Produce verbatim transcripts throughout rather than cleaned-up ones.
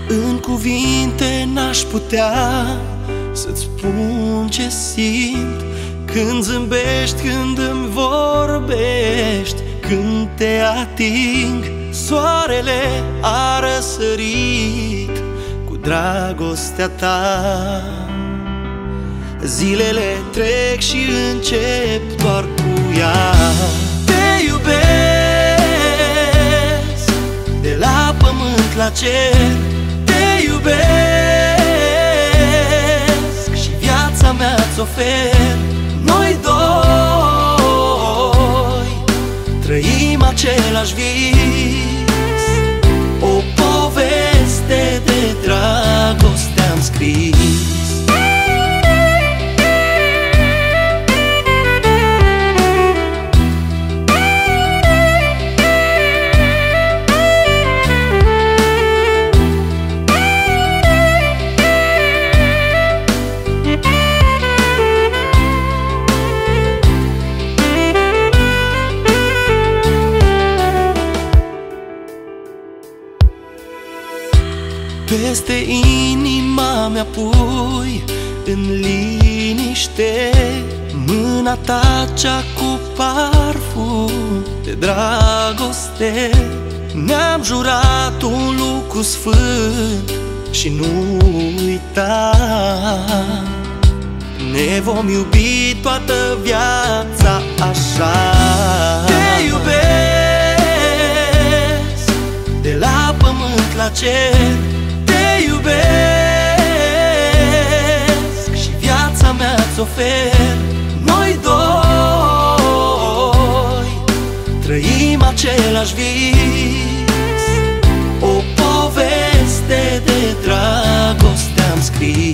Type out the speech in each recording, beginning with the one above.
În cuvinte n-aș putea să-ți spun ce simt când zâmbești, când îmi vorbești, când te ating. Soarele a răsărit cu dragostea ta. Zilele trec și încep doar cu ea. Te iubesc de la pământ la cer. Te iubesc și viața mea ți ofer. Noi doi trăim același vis, o poveste de dragoste am scris. Peste inima mea pui în liniște mâna ta cea cu parfum de dragoste. Ne-am jurat un lucru sfânt și nu uita. Ne vom iubi toată viața așa. Te iubesc de la pământ la cer. Te iubesc și viața mea ți ofer. Noi doi trăim același vis, o poveste de dragoste am scris.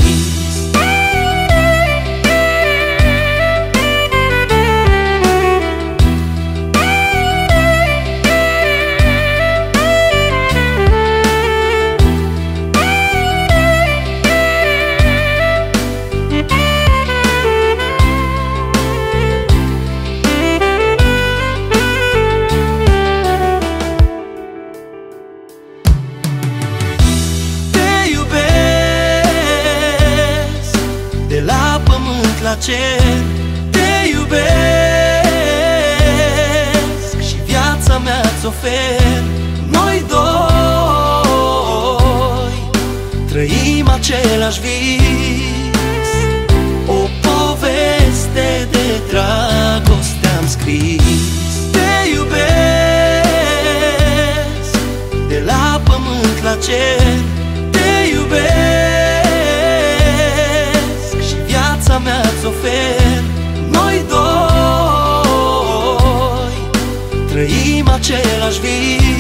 La cer. Te iubesc și viața mea ți ofer. Noi doi trăim același vis, o poveste de dragoste am scris. Te iubesc de la pământ la cer. Te iubesc mea ți ofer. Noi doi trăim același vis,